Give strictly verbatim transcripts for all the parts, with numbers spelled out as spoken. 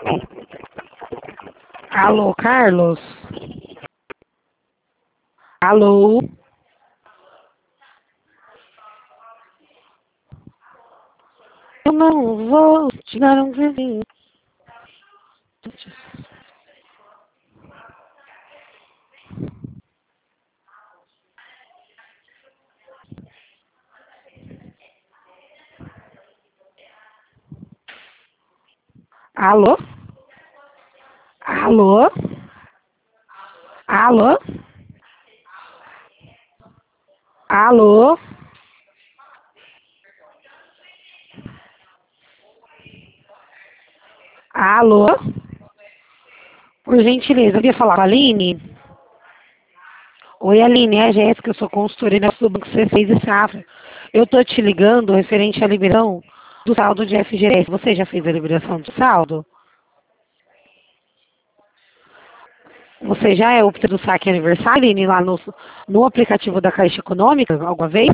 Alô, Carlos? Alô? Eu não vou te dar um vizinho. Alô? Alô? Alô? Alô? Alô? Por gentileza, eu queria falar com a Aline. Oi, Aline, é a Jéssica, eu sou consultora do Banco C seis e Safra. Eu tô te ligando referente à liberação do saldo de F G S. Você já fez a liberação do saldo? Você já é opta do saque aniversário, Aline, lá no, no aplicativo da Caixa Econômica, alguma vez?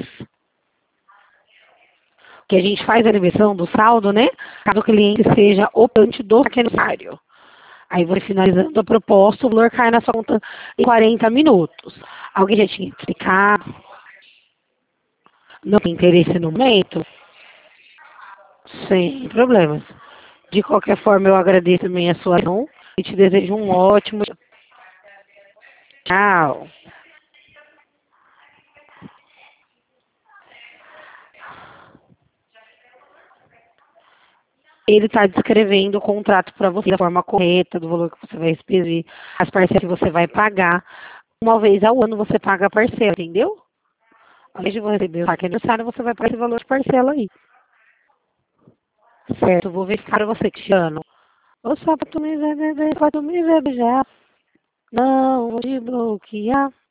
Que a gente faz a liberação do saldo, né? Caso o cliente seja optante do saque aniversário. Aí você finalizando a proposta, o valor cai na sua conta em quarenta minutos. Alguém já tinha explicado? Não tem interesse no momento? Sem problemas. De qualquer forma, eu agradeço também a sua ação e te desejo um ótimo dia. Tchau. Ele está descrevendo o contrato para você da forma correta, do valor que você vai receber, as parcelas que você vai pagar. Uma vez ao ano você paga a parcela, entendeu? Ao invés de você receber o saque aniversário, você vai pagar esse valor de parcela aí. Certo, vou verificar para você, Cristiano. Ô, só pra tu me ver, bebê, pra tu me ver beijar. Não vou te bloquear.